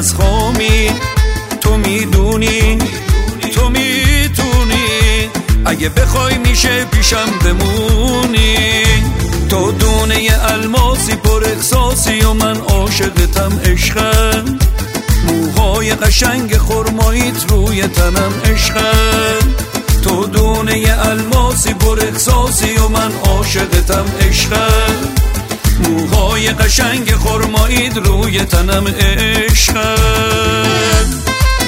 نفس خامی. تو میدونی تو میتونی، اگه بخوای میشه پیشم بمونی. تو دونه الماسی پر احساسی و من عاشقتم عشقم. موهای قشنگ خرماییت روی تنم عشقم. تو دونه الماسی پر احساسی و من عاشقتم عشقم. موهای قشنگ خرماییت روی تنم عشقم.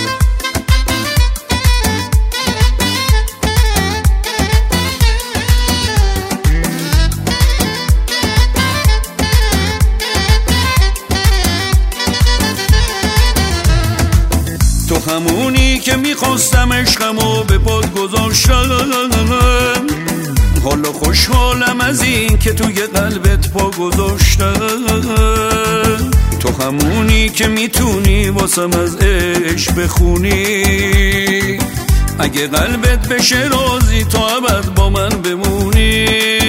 تو همونی که میخواستم عشقمو به پات گذاشتم. حالا خوشحالم از این که توی قلبت پا گذاشتم. تو همونی که میتونی واسم از عشق بخونی. اگه قلبت بشه راضی تا ابد با من بمونی.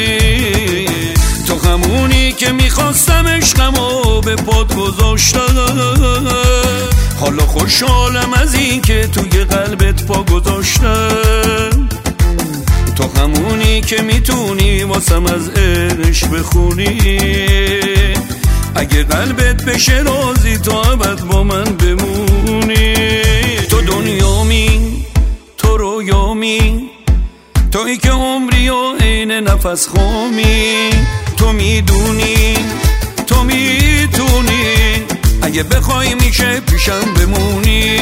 تو همونی که میخواستم عشقمو به پات گذاشتم. حالا خوشحالم از این که توی قلبت پا گذاشتم. تو همونی که میتونی واسم از عشق بخونی. اگه قلبت بشه راضی تا ابد با من بمونی. تو دنیامی، تو رویامی، تویی که عمری و عین نفس خامی. تو میدونی تو میتونی، اگه بخوای میشه پیشم بمونی.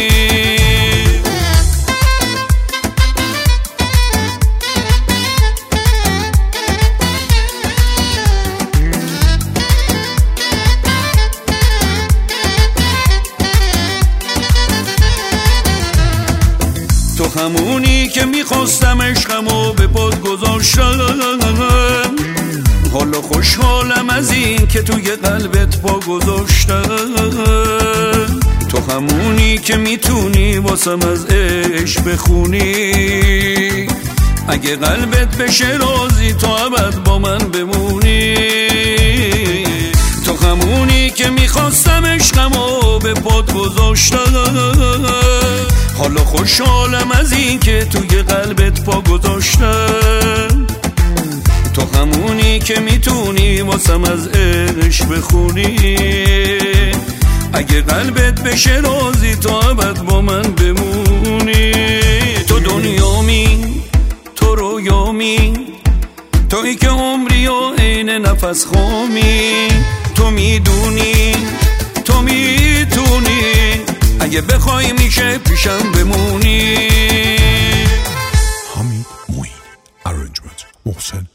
تو همونی که میخواستم عشقمو به پات گذاشتم. حالا خوشحالم از این که توی قلبت پا گذاشتم. تو همونی که میتونی واسم از عشق بخونی. اگه قلبت بشه راضی تا ابد با من بمونی. تو همونی که میخواستم عشقمو به پات گذاشتم. حالا خوشحالم از این که توی قلبت پا گذاشتم. تو همونی که میتونی واسم از عشق بخونی. اگه قلبت بشه راضی تا ابد با من بمونی. تو دنیامی، تو رویامی، تویی که عمری و عین نفس خامی. تو میدونی تو میتونی، اگه بخوای میشه پیشم بمونی. حمید معین. Arrangement محسن